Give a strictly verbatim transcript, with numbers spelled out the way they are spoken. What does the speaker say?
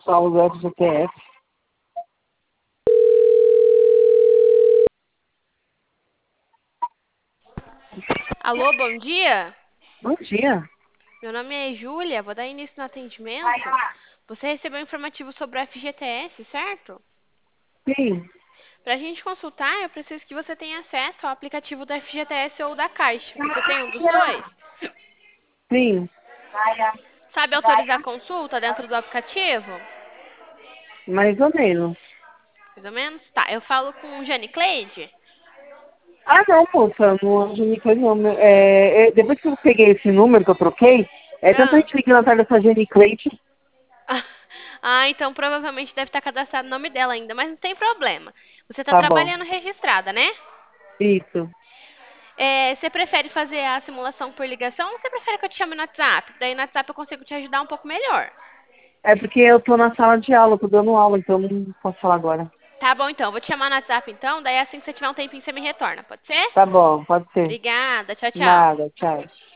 usar o F G T S. Alô, bom dia. Bom dia. Meu nome é Júlia, vou dar início no atendimento. Você recebeu um informativo sobre o F G T S, certo? Sim, Para a gente consultar, eu preciso que você tenha acesso ao aplicativo do F G T S ou da Caixa. Você tem um dos dois? sim, Sabe autorizar a consulta dentro do aplicativo? mais ou menos. Mais ou menos? Tá, eu falo com Jane Cleide. Ah, não, moça, não Genicoide não. É, é, depois que eu peguei esse número que eu troquei, é tanta Ah. gente ligando atrás dessa Genicoide. Ah, então provavelmente deve estar cadastrado o nome dela ainda, mas não tem problema. Você está Tá bom, trabalhando registrada, né? isso. É, você prefere fazer a simulação por ligação ou você prefere que eu te chame no WhatsApp? Daí no WhatsApp eu consigo te ajudar um pouco melhor. É porque eu tô na sala de aula, tô dando aula, então não posso falar agora. Tá bom então, vou te chamar no WhatsApp então, daí assim que você tiver um tempinho você me retorna, pode ser? Tá bom, pode ser. Obrigada, tchau, tchau. Nada, tchau.